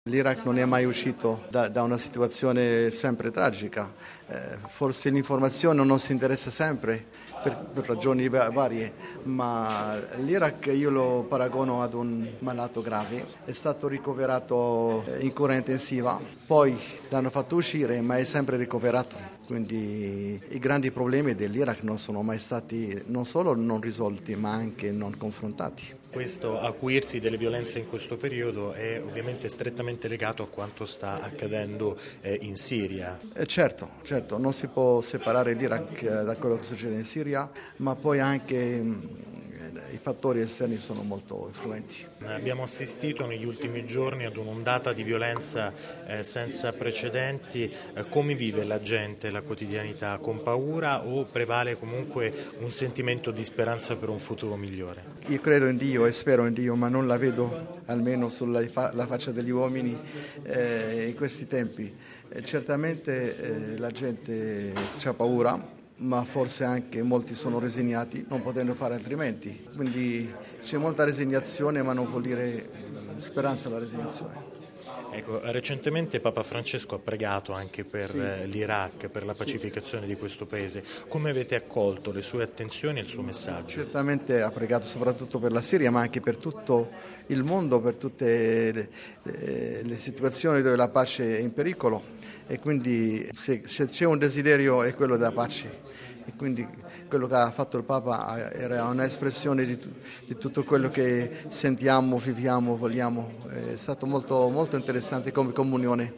L'Iraq non è mai uscito da una situazione sempre tragica, forse l'informazione non si interessa sempre per ragioni varie, ma l'Iraq io lo paragono ad un malato grave, è stato ricoverato in cura intensiva, poi l'hanno fatto uscire ma è sempre ricoverato. Quindi i grandi problemi dell'Iraq non sono mai stati non solo non risolti ma anche non confrontati. Questo acuirsi delle violenze in questo periodo è ovviamente strettamente legato a quanto sta accadendo in Siria. Certo, non si può separare l'Iraq da quello che succede in Siria, ma poi anche i fattori esterni sono molto influenti. Abbiamo assistito negli ultimi giorni ad un'ondata di violenza senza precedenti. Come vive la gente la quotidianità? Con paura o prevale comunque un sentimento di speranza per un futuro migliore? Io credo in Dio e spero in Dio, ma non la vedo almeno sulla faccia degli uomini in questi tempi. Certamente la gente ha paura, ma forse anche molti sono resignati, non potendo fare altrimenti. Quindi c'è molta resignazione, ma non vuol dire speranza alla resignazione. Ecco, recentemente Papa Francesco ha pregato anche per l'Iraq, per la pacificazione di questo paese. Come avete accolto le sue attenzioni e il suo messaggio? Certamente ha pregato soprattutto per la Siria, ma anche per tutto il mondo, per tutte le situazioni dove la pace è in pericolo. E quindi se c'è un desiderio è quello della pace. E quindi quello che ha fatto il Papa era un'espressione di tutto quello che sentiamo, viviamo, vogliamo. È stato molto, molto interessante come comunione.